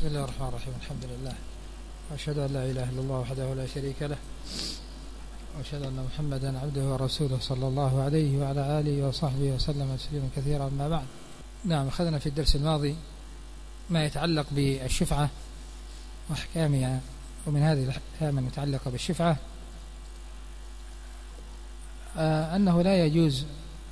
بسم الله الرحمن الرحيم. الحمد لله، وأشهد أن لا إله إلا الله وحده لا شريك له، وأشهد أن محمدا عبده ورسوله صلى الله عليه وعلى آله وصحبه وسلم تسليما كثيرا. أما بعد، نعم، أخذنا في الدرس الماضي ما يتعلق بالشفعة وأحكامها، ومن هذه الأحكام المتعلقة بالشفعة أنه لا يجوز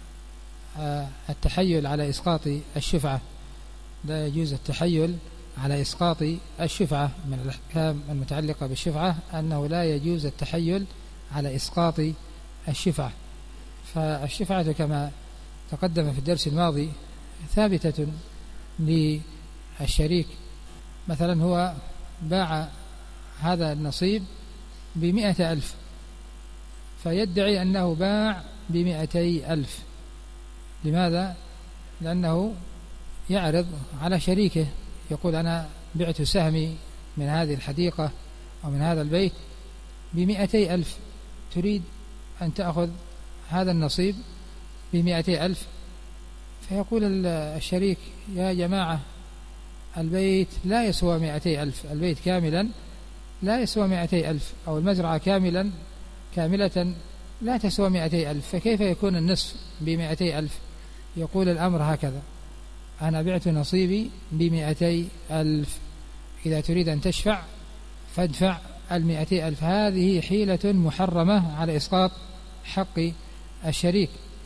التحيل على إسقاط الشفعة. لا يجوز التحيل على إسقاط الشفعة. من الأحكام المتعلقة بالشفعة أنه لا يجوز التحيل على إسقاط الشفعة. فالشفعة كما تقدم في الدرس الماضي ثابتة للشريك. مثلا هو باع هذا النصيب ب100,000، فيدعي أنه باع ب200,000. لماذا؟ لأنه يعرض على شريكه، يقول أنا بعت سهمي من هذه الحديقة أو من هذا البيت ب200,000، تريد أن تأخذ هذا النصيب ب200,000. فيقول الشريك يا جماعة، البيت لا يسوى 200,000، البيت كاملا لا يسوى 200,000، أو المزرعة كاملة لا تسوى 200,000، فكيف يكون النصف ب200,000؟ يقول الأمر هكذا: أنا بعت نصيبي ب200,000، إذا تريد أن تشفع فادفع 200,000. هذه حيلة محرمة على إسقاط حق الشريك.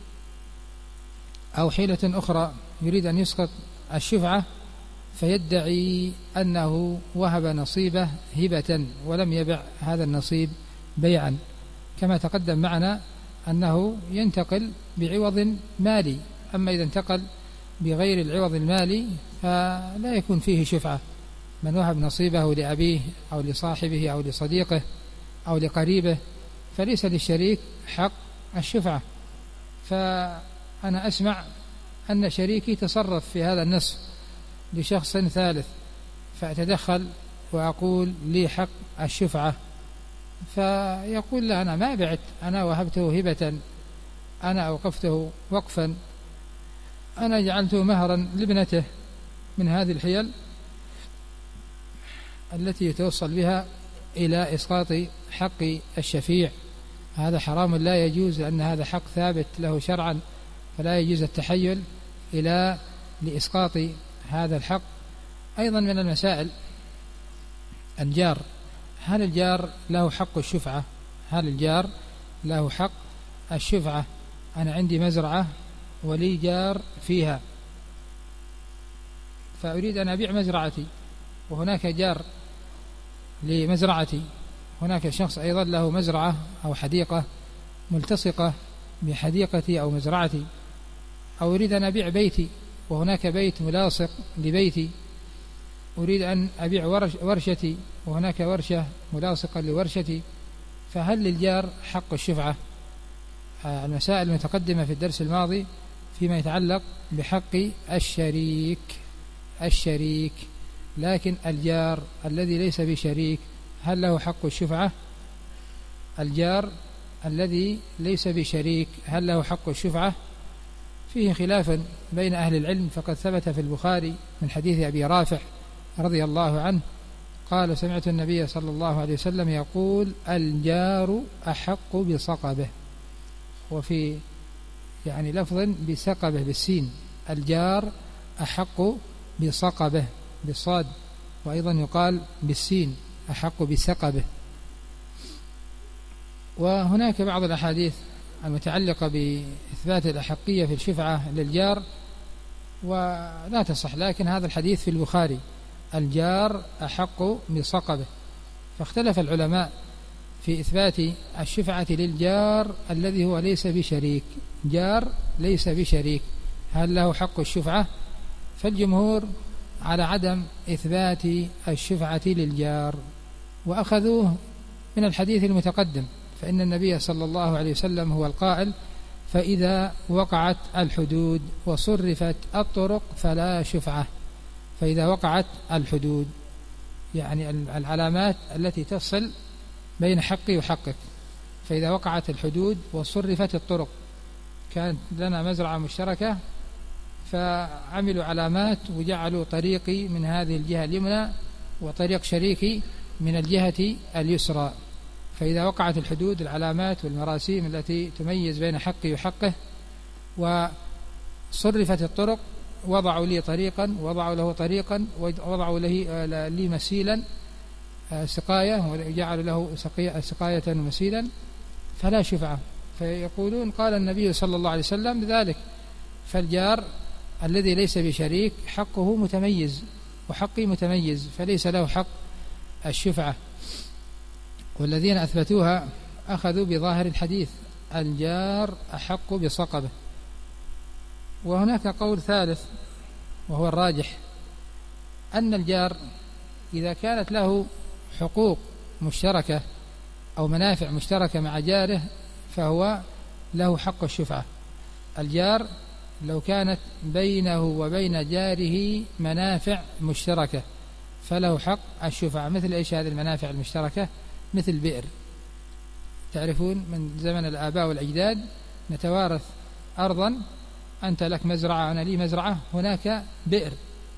أو حيلة أخرى، يريد أن يسقط الشفعة فيدعي أنه وهب نصيبه هبة ولم يبع هذا النصيب بيعا، كما تقدم معنا أنه ينتقل بعوض مالي. أما إذا انتقل بغير العوض المالي فلا يكون فيه شفعة. من وهب نصيبه لأبيه أو لصاحبه أو لصديقه أو لقريبه فليس للشريك حق الشفعة. فأنا أسمع أن شريكي تصرف في هذا النصف لشخص ثالث، فأتدخل وأقول لي حق الشفعة، فيقول لا، أنا ما بعت، أنا وهبته هبة، أنا أوقفته وقفا، أنا جعلته مهرا لابنته. من هذه الحيل التي يتوصل بها إلى إسقاط حق الشفيع. هذا حرام لا يجوز، لأن هذا حق ثابت له شرعا، فلا يجوز التحيل إلى لإسقاط هذا الحق. أيضا من المسائل الجار. هل الجار له حق الشفعة؟ هل الجار له حق الشفعة؟ أنا عندي مزرعة ولي جار فيها، فأريد أن أبيع مزرعتي، وهناك جار لمزرعتي، هناك شخص أيضا له مزرعة أو حديقة ملتصقة بحديقتي أو مزرعتي، أو أريد أن أبيع بيتي وهناك بيت ملاصق لبيتي، أريد أن أبيع ورشتي وهناك ورشة ملاصقة لورشتي، فهل للجار حق الشفعة؟ المسائل المتقدمة في الدرس الماضي فيما يتعلق بحق الشريك، لكن الجار الذي ليس بشريك هل له حق الشفعة؟ الجار الذي ليس بشريك هل له حق الشفعة؟ فيه خلاف بين أهل العلم. فقد ثبت في البخاري من حديث أبي رافع رضي الله عنه قال: سمعت النبي صلى الله عليه وسلم يقول: الجار أحق بصقبه. وفي لفظ بسقبه بالسين، الجار أحق بصقبه بالصاد، وأيضا يقال بالسين أحق بسقبه. وهناك بعض الأحاديث المتعلقة بإثبات الأحقية في الشفعة للجار ولا تصح، لكن هذا الحديث في البخاري: الجار أحق بصقبه. فاختلف العلماء في إثبات الشفعة للجار الذي هو ليس بشريك. جار ليس بشريك هل له حق الشفعة؟ فالجمهور على عدم إثبات الشفعة للجار، وأخذوه من الحديث المتقدم، فإن النبي صلى الله عليه وسلم هو القائل: فإذا وقعت الحدود وصرفت الطرق فلا شفعة. فإذا وقعت الحدود يعني العلامات التي تفصل بين حقي وحقك، فإذا وقعت الحدود وصرفت الطرق، كانت لنا مزرعة مشتركة فعملوا علامات وجعلوا طريقي من هذه الجهة اليمنى وطريق شريكي من الجهة اليسرى. فإذا وقعت الحدود العلامات والمراسيم التي تميز بين حقي وحقه وصرفت الطرق وضعوا لي طريقا وضعوا له طريقا وضعوا لي مسيلا سقاية وجعلوا له سقاية ومسيلا فلا شفعة. فيقولون قال النبي صلى الله عليه وسلم ذلك. فالجار الذي ليس بشريك حقه متميز وحقي متميز فليس له حق الشفعة. والذين أثبتوها أخذوا بظاهر الحديث الجار أحق بصقبه. وهناك قول ثالث وهو الراجح أن الجار إذا كانت له حقوق مشتركة أو منافع مشتركة مع جاره فهو له حق الشفعة. الجار لو كانت بينه وبين جاره منافع مشتركة فله حق الشفعة. مثل إيش هذه المنافع المشتركة؟ مثل بئر. تعرفون من زمن الآباء والأجداد نتوارث أرضا، أنت لك مزرعة أنا لي مزرعة، هناك بئر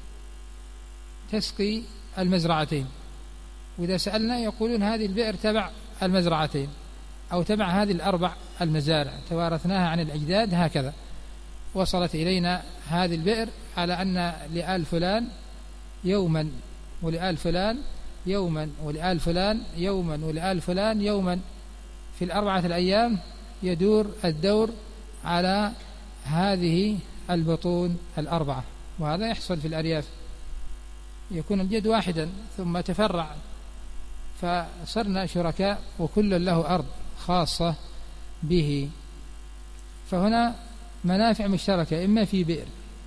تسقي المزرعتين، وإذا سألنا يقولون هذه البئر تبع المزرعتين أو تبع هذه الأربع المزارع توارثناها عن الأجداد هكذا. وصلت إلينا هذه البئر على أن لآل فلان يوما ولآل فلان يوما ولآل فلان يوما ولآل فلان يوما، في الأربعة الأيام يدور الدور على هذه البطون الأربعة. وهذا يحصل في الأرياف، يكون الجد واحدا ثم تفرع فصرنا شركاء وكل له أرض خاصة به. فهنا منافع مشتركة إما في بئر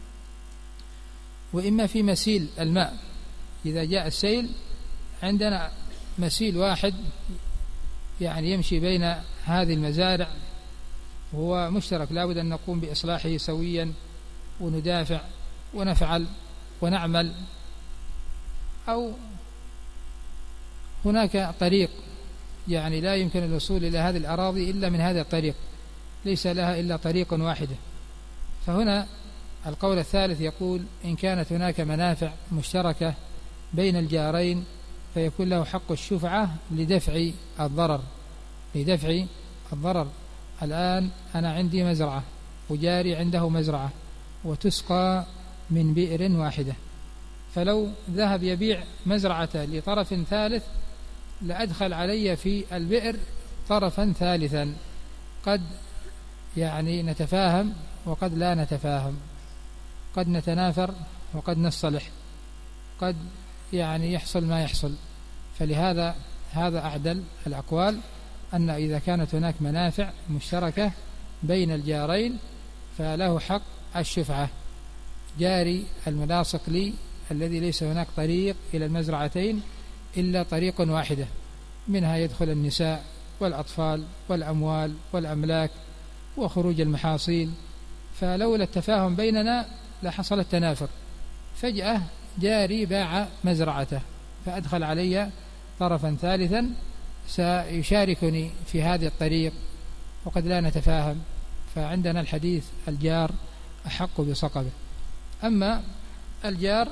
وإما في مسيل الماء. إذا جاء السيل عندنا مسيل واحد يعني يمشي بين هذه المزارع وهو مشترك، لا بد أن نقوم بإصلاحه سويا وندافع ونفعل ونعمل. أو هناك طريق يعني لا يمكن الوصول إلى هذه الأراضي إلا من هذا الطريق، ليس لها إلا طريق واحدة. فهنا القول الثالث يقول إن كانت هناك منافع مشتركة بين الجارين فيكون له حق الشفعة لدفع الضرر. الآن أنا عندي مزرعة وجاري عنده مزرعة وتسقى من بئر واحدة، فلو ذهب يبيع مزرعته لطرف ثالث لأدخل علي في البئر طرفا ثالثا. قد يعني نتفاهم وقد لا نتفاهم، قد نتنافر وقد نصلح، قد يعني يحصل ما يحصل. فلهذا هذا أعدل الأقوال أن إذا كانت هناك منافع مشتركة بين الجارين فله حق الشفعة. جاري الملاصق لي الذي ليس هناك طريق إلى المزرعتين إلا طريق واحدة، منها يدخل النساء والأطفال والأموال والأملاك وخروج المحاصيل، فلولا التفاهم بيننا لحصل التنافر. فجأة جاري باع مزرعته فأدخل علي طرفا ثالثا سيشاركني في هذه الطريق وقد لا نتفاهم، فعندنا الحديث الجار أحق بصقبه. أما الجار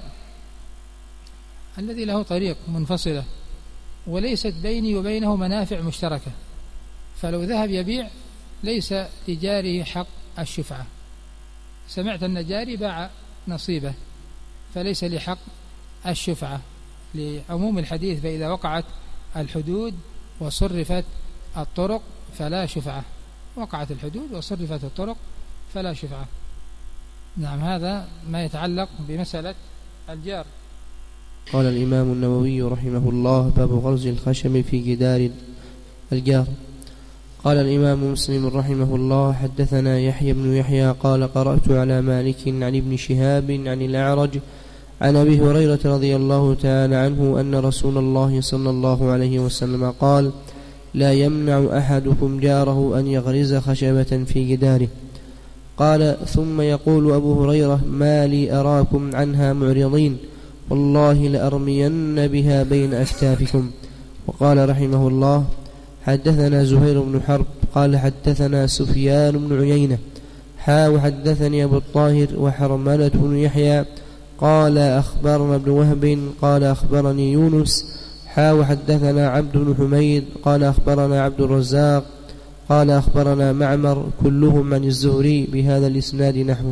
الذي له طريق منفصلة وليست بيني وبينه منافع مشتركة، فلو ذهب يبيع ليس لجاره حق الشفعة. سمعت أن جاري باع نصيبه فليس لي حق الشفعة لعموم الحديث، فإذا وقعت الحدود وصرفت الطرق فلا شفعة. وقعت الحدود وصرفت الطرق فلا شفعة. نعم، هذا ما يتعلق بمسألة الجار. قال الإمام النووي رحمه الله: باب غرز الخشب في جدار الجار. قال الإمام مسلم رحمه الله: حدثنا يحيى بن يحيى قال قرأت على مالك عن ابن شهاب عن الأعرج عن أبي هريرة رضي الله تعالى عنه أن رسول الله صلى الله عليه وسلم قال: لا يمنع أحدكم جاره أن يغرز خشبة في جداره. قال: ثم يقول أبو هريرة: ما لي أراكم عنها معرضين، والله لأرمين بها بين أكتافكم. وقال رحمه الله: حدثنا زهير بن حرب قال حدثنا سفيان بن عيينة وحدثني أبو الطاهر وحرملة بن يحيى قال أخبرنا ابن وهب قال أخبرني يونس وحدثنا عبد بن حميد قال أخبرنا عبد الرزاق قال أخبرنا معمر كلهم عن الزهري بهذا الإسناد نحوه.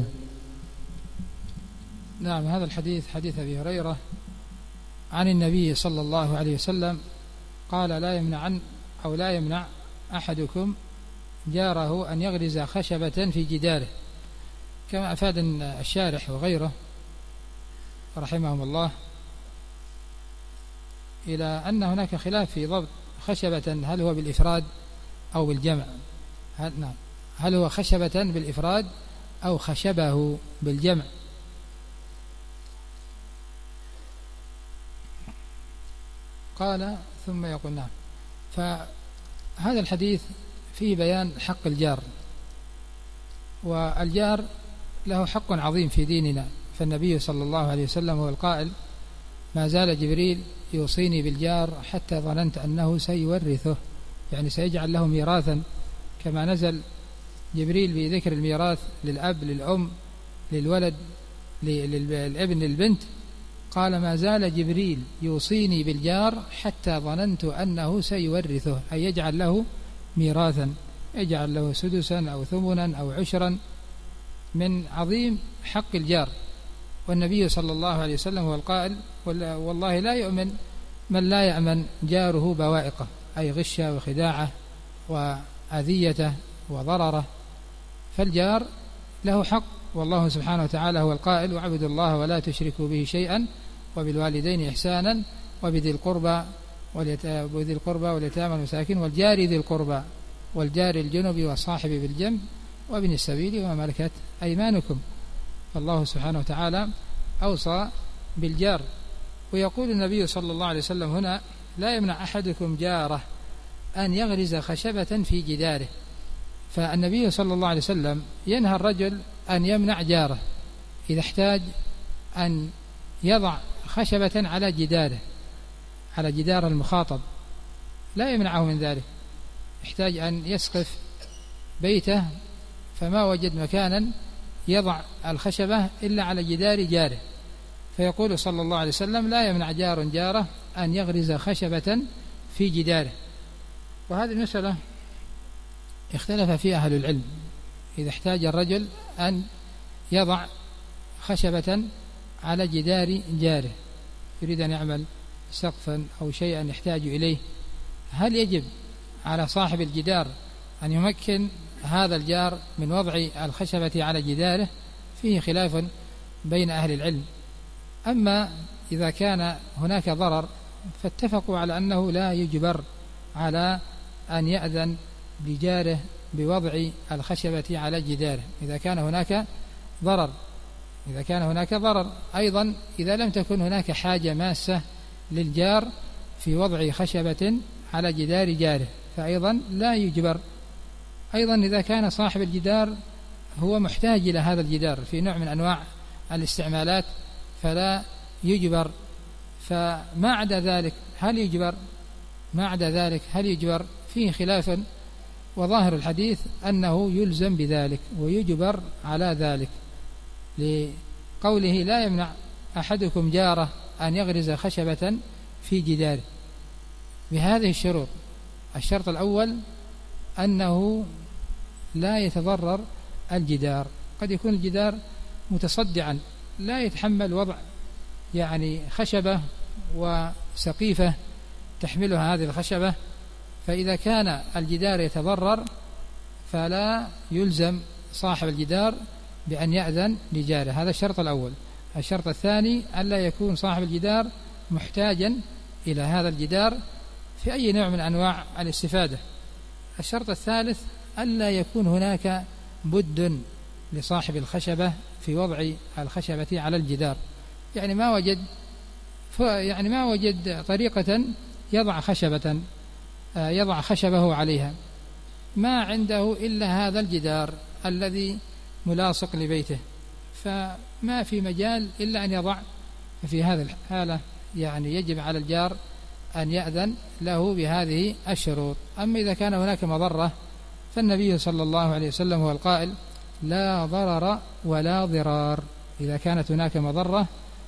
نعم، هذا الحديث حديث أبي هريرة عن النبي صلى الله عليه وسلم قال لا يمنع أحدكم جاره أن يغرز خشبة في جداره، كما أفاد الشارح وغيره رحمهم الله إلى أن هناك خلاف في ضبط خشبة، هل هو بالإفراد أو بالجمع؟ هل هو خشبة بالإفراد أو خشبه بالجمع؟ قال ثم يقول نعم. فهذا الحديث فيه بيان حق الجار، والجار له حق عظيم في ديننا، فالنبي صلى الله عليه وسلم هو القائل: ما زال جبريل يوصيني بالجار حتى ظننت أنه سيورثه، يعني سيجعل له ميراثا، كما نزل جبريل بذكر الميراث للأب للأم للولد للابن للبنت، قال: ما زال جبريل يوصيني بالجار حتى ظننت أنه سيورثه، أي يجعل له ميراثا، يجعل له سدسا أو ثمنا أو عشرا من عظيم حق الجار. والنبي صلى الله عليه وسلم هو القائل: والله لا يؤمن من لا يأمن جاره بوائقه، أي غشه وخداعه وأذيته وضرره. فالجار له حق، والله سبحانه وتعالى هو القائل: واعبدوا الله ولا تشركوا به شيئا وبالوالدين إحسانا وبذي القربى واليتامى والمساكين والجار ذي القربى والجار الجنب والصاحب بالجنب وابن السبيل وما ملكت أيمانكم. فالله سبحانه وتعالى أوصى بالجار. ويقول النبي صلى الله عليه وسلم هنا: لا يمنع أحدكم جاره أن يغرز خشبة في جداره. فالنبي صلى الله عليه وسلم ينهى الرجل أن يمنع جاره إذا احتاج أن يضع خشبة على جداره، على جدار المخاطب، لا يمنعه من ذلك. يحتاج أن يسقف بيته فما وجد مكانا يضع الخشبة إلا على جدار جاره، فيقول صلى الله عليه وسلم: لا يمنع جار جاره أن يغرز خشبة في جداره. وهذه المسألة اختلف فيها أهل العلم، إذا احتاج الرجل أن يضع خشبة على جدار جاره، يريد أن يعمل سقفا أو شيئا يحتاج إليه، هل يجب على صاحب الجدار أن يمكن هذا الجار من وضع الخشبة على جداره؟ فيه خلاف بين أهل العلم. أما إذا كان هناك ضرر فاتفقوا على أنه لا يجبر على أن يأذن لجاره بوضع الخشبة على جداره إذا كان هناك ضرر. أيضا إذا لم تكن هناك حاجة ماسة للجار في وضع خشبة على جدار جاره فأيضا لا يجبر. أيضا إذا كان صاحب الجدار هو محتاج إلى هذا الجدار في نوع من أنواع الاستعمالات فلا يجبر. فما عدا ذلك هل يجبر؟ فيه خلاف، وظاهر الحديث أنه يلزم بذلك ويجبر على ذلك، لقوله: لا يمنع أحدكم جاره أن يغرز خشبة في جداره، بهذه الشروط. الشرط الأول أنه لا يتضرر الجدار، قد يكون الجدار متصدعا لا يتحمل وضع خشبة وسقيفة تحملها هذه الخشبة، فإذا كان الجدار يتضرر فلا يلزم صاحب الجدار بأن يأذن لجاره، هذا الشرط الأول. الشرط الثاني ألا يكون صاحب الجدار محتاجا إلى هذا الجدار في أي نوع من أنواع الاستفادة. الشرط الثالث ألا يكون هناك بد لصاحب الخشبة في وضع الخشبة على الجدار، ما وجد طريقة يضع خشبه عليها، ما عنده إلا هذا الجدار الذي ملاصق لبيته، فما في مجال إلا أن يضع. ففي هذه الحالة يجب على الجار أن يأذن له بهذه الشروط. أما إذا كان هناك مضرة فالنبي صلى الله عليه وسلم هو القائل: لا ضرر ولا ضرار. إذا كانت هناك مضرة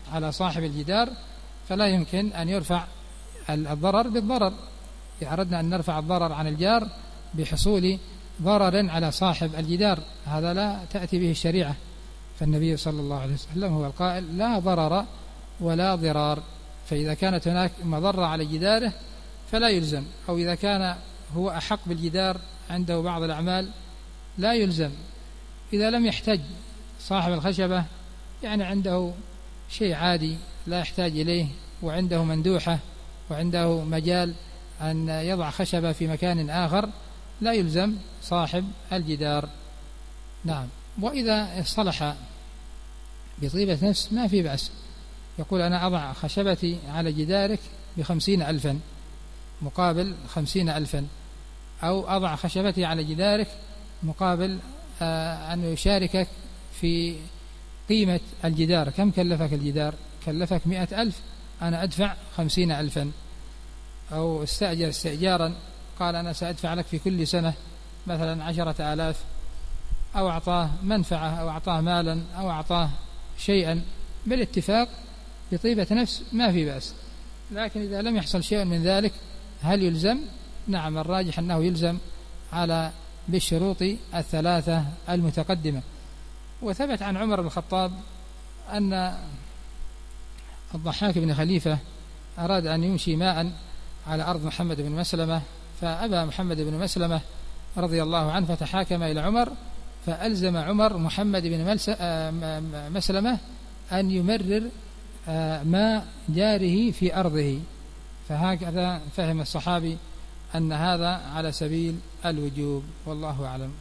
على صاحب الجدار فلا يمكن أن يرفع الضرر بالضرر. إذا أردنا أن نرفع الضرر عن الجار بحصول ضرر على صاحب الجدار هذا لا تأتي به الشريعة. فالنبي صلى الله عليه وسلم هو القائل لا ضرر ولا ضرار. فإذا كانت هناك مضرة على جداره فلا يلزم، أو إذا كان هو أحق بالجدار عنده بعض الأعمال لا يلزم. إذا لم يحتاج صاحب الخشبة يعني عنده شيء عادي لا يحتاج إليه وعنده مندوحة وعنده مجال أن يضع خشبة في مكان آخر لا يلزم صاحب الجدار. نعم. وإذا اصطلح بطيبة نفس ما في بأس، يقول أنا أضع خشبتي على جدارك ب50,000 مقابل 50,000، أو أضع خشبتي على جدارك مقابل أن يشاركك في قيمة الجدار. كم كلفك الجدار؟ كلفك 100,000، أنا أدفع 50,000. أو استأجر استئجارا قال أنا سأدفع لك في كل سنة مثلا 10,000، أو أعطاه منفعة أو أعطاه مالا أو أعطاه شيئا بالاتفاق بطيبة نفس ما في بأس. لكن إذا لم يحصل شيء من ذلك هل يلزم؟ نعم، الراجح أنه يلزم على بالشروط الثلاثة المتقدمة. وثبت عن عمر بن الخطاب أن الضحاك بن خليفة أراد أن يمشي ماء على أرض محمد بن مسلمة، فأبى محمد بن مسلمة رضي الله عنه فتحاكم إلى عمر، فألزم عمر محمد بن مسلمة أن يمرر ماء جاره في أرضه. فهكذا فهم الصحابي أن هذا على سبيل الوجوب، والله أعلم.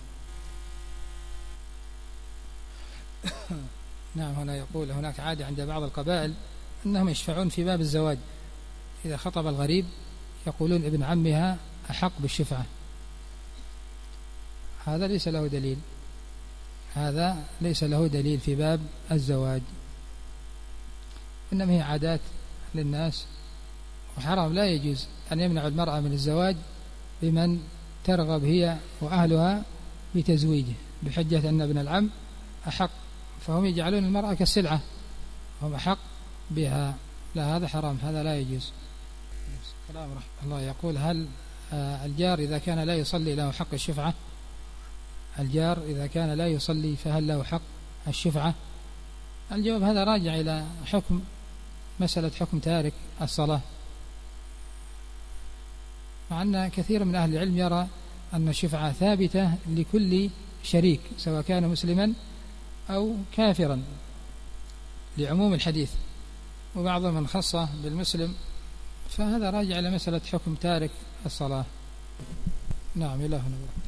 نعم. هنا يقول هناك عادة عند بعض القبائل أنهم يشفعون في باب الزواج، إذا خطب الغريب يقولون ابن عمها أحق بالشفعة. هذا ليس له دليل، هذا ليس له دليل في باب الزواج، إنما هي عادات للناس، وحرام لا يجوز أن يمنع المرأة من الزواج بمن ترغب هي وأهلها بتزويجه بحجة أن ابن العم أحق، فهم يجعلون المرأة كالسلعة، هم أحق بها. لا، هذا حرام، هذا لا يجوز. كلام رحمه الله يقول هل الجار إذا كان لا يصلي له حق الشفعة؟ الجار إذا كان لا يصلي فهل له حق الشفعة؟ الجواب هذا راجع إلى مسألة حكم تارك الصلاة، مع أن كثير من أهل العلم يرى أن الشفعة ثابتة لكل شريك سواء كان مسلما أو كافرا لعموم الحديث، وبعضهم من خصه بالمسلم، فهذا راجع إلى مسألة حكم تارك الصلاة. نعم، إلهنا.